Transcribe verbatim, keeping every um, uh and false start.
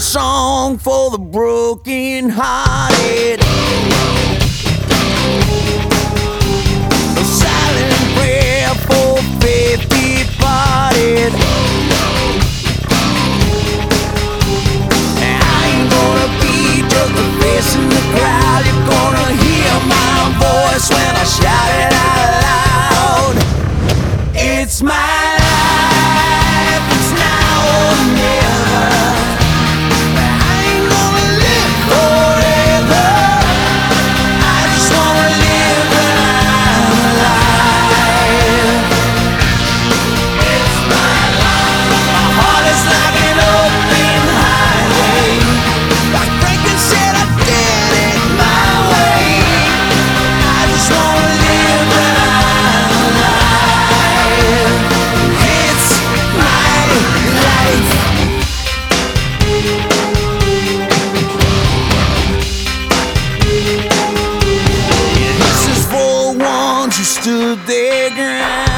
song for the broken hearted, a silent prayer for faith departed. I ain't gonna be just a face in the crowd. You're gonna hear my voice when I shout it out loud. It's my life, it's now or never. I ain't gonna live forever. I just wanna live when I'm alive. It's my life. My heart is like an open highway. Like Franklin said, I did it my way. I just wanna live when I'm alive. It's my life. This is for ones who stood their ground.